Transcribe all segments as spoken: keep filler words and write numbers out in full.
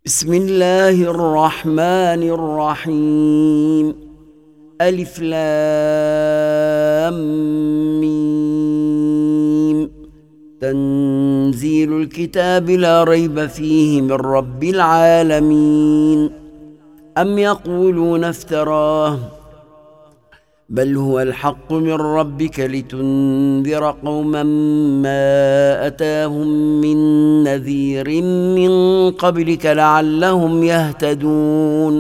بسم الله الرحمن الرحيم. ألف لام ميم. تنزيل الكتاب لا ريب فيه من رب العالمين. أم يقولون افتراه بل هو الحق من ربك لتنذر قوما ما أتاهم من نذير من قبلك لعلهم يهتدون.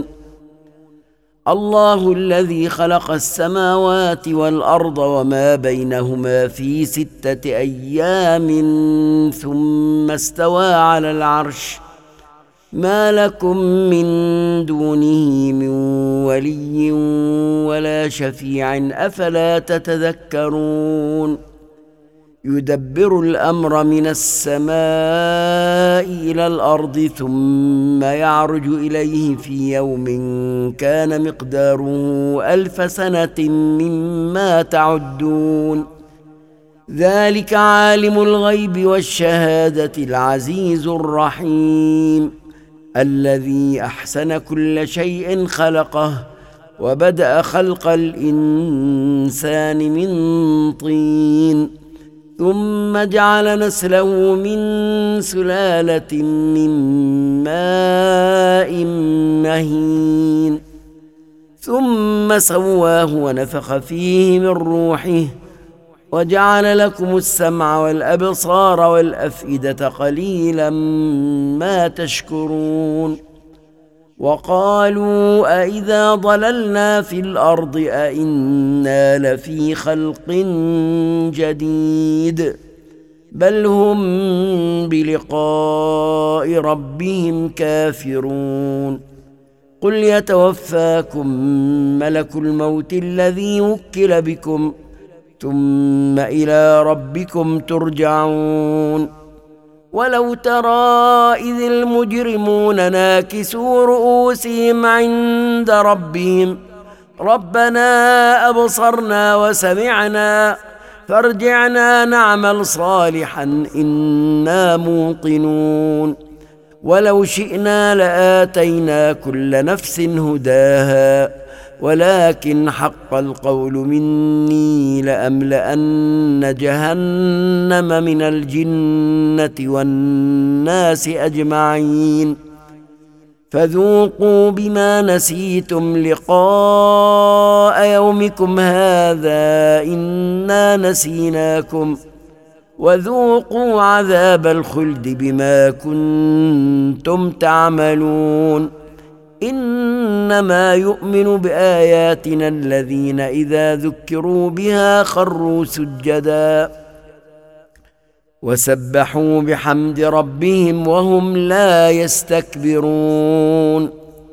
الله الذي خلق السماوات والأرض وما بينهما في ستة أيام ثم استوى على العرش ما لكم من دونه من ولي ولا شفيع أفلا تتذكرون. يدبر الأمر من السماء إلى الأرض ثم يعرج إليه في يوم كان مقداره ألف سنة مما تعدون. ذلك عالم الغيب والشهادة العزيز الرحيم الذي أحسن كل شيء خلقه وبدأ خلق الإنسان من طين ثم جعل نسله من سلالة من ماء مهين ثم سواه ونفخ فيه من روحه وجعل لكم السمع والأبصار والأفئدة قليلا ما تشكرون. وقالوا أئذا ضللنا في الأرض أئنا لفي خلق جديد بل هم بلقاء ربهم كافرون. قل يتوفاكم ملك الموت الذي وكل بكم ثم إلى ربكم ترجعون. ولو ترى إذ المجرمون ناكسوا رؤوسهم عند ربهم ربنا أبصرنا وسمعنا فارجعنا نعمل صالحا إنا موقنون. ولو شئنا لآتينا كل نفس هداها ولكن حق القول مني لأملأن جهنم من الجنة والناس أجمعين. فذوقوا بما نسيتم لقاء يومكم هذا إنا نسيناكم وذوقوا عذاب الخلد بما كنتم تعملون. إنما يؤمن بآياتنا الذين إذا ذكروا بها خروا سجدا وسبحوا بحمد ربهم وهم لا يستكبرون.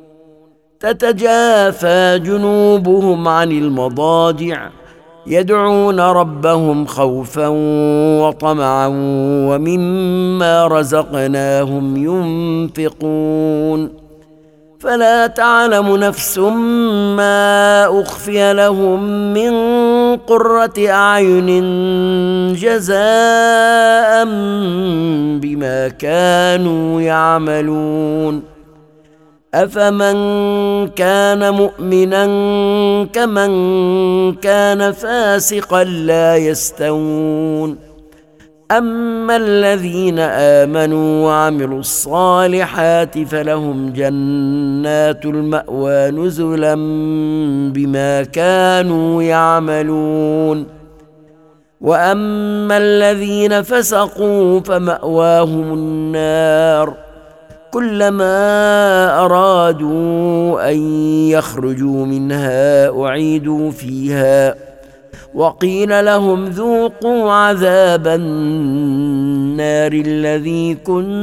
تتجافى جنوبهم عن المضاجع يدعون ربهم خوفا وطمعا ومما رزقناهم ينفقون. فلا تعلم نفس ما أخفي لهم من قرة أعين جزاء بما كانوا يعملون. أفمن كان مؤمنا كمن كان فاسقا لا يستوون. أما الذين آمنوا وعملوا الصالحات فلهم جنات المأوى نزلا بما كانوا يعملون. وأما الذين فسقوا فمأواهم النار كلما أرادوا أن يخرجوا منها أعيدوا فيها وقيل لهم ذوقوا عذاب النار الذي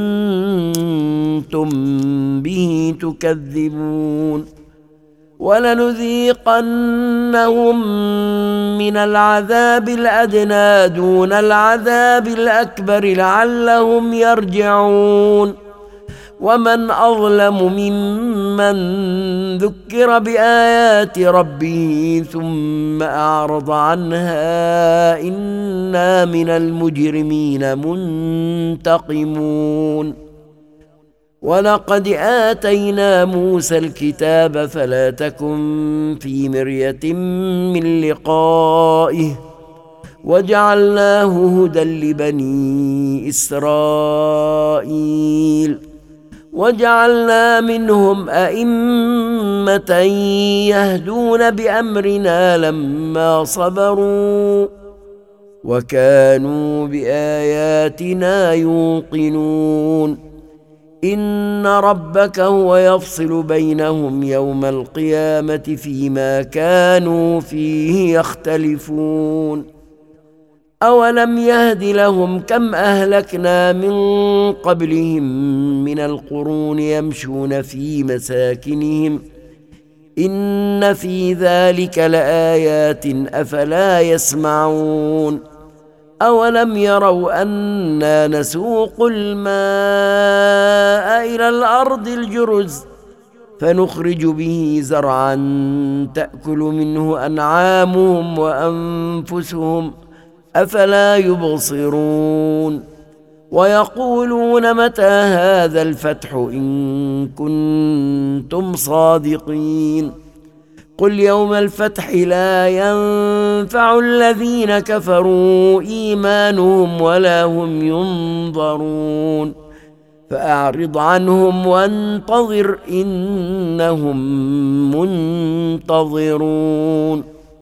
كنتم به تكذبون. ولنذيقنهم من العذاب الأدنى دون العذاب الأكبر لعلهم يرجعون. ومن أظلم ممن ذكر بآيات ربه ثم أعرض عنها إنا من المجرمين منتقمون. ولقد آتينا موسى الكتاب فلا تكن في مرية من لقائه وجعلناه هدى لبني إسرائيل وجعلنا منهم أئمة يهدون بأمرنا لما صبروا وكانوا بآياتنا يوقنون إن ربك هو يفصل بينهم يوم القيامة فيما كانوا فيه يختلفون أولم يهد لهم كم أهلكنا من قبلهم من القرون يمشون في مساكنهم إن في ذلك لآيات أفلا يسمعون أولم يروا أنا نسوق الماء إلى الأرض الجرز فنخرج به زرعا تأكل منه أنعامهم وأنفسهم أفلا يبصرون ويقولون متى هذا الفتح إن كنتم صادقين قل يوم الفتح لا ينفع الذين كفروا إيمانهم ولا هم ينظرون فأعرض عنهم وانتظر إنهم منتظرون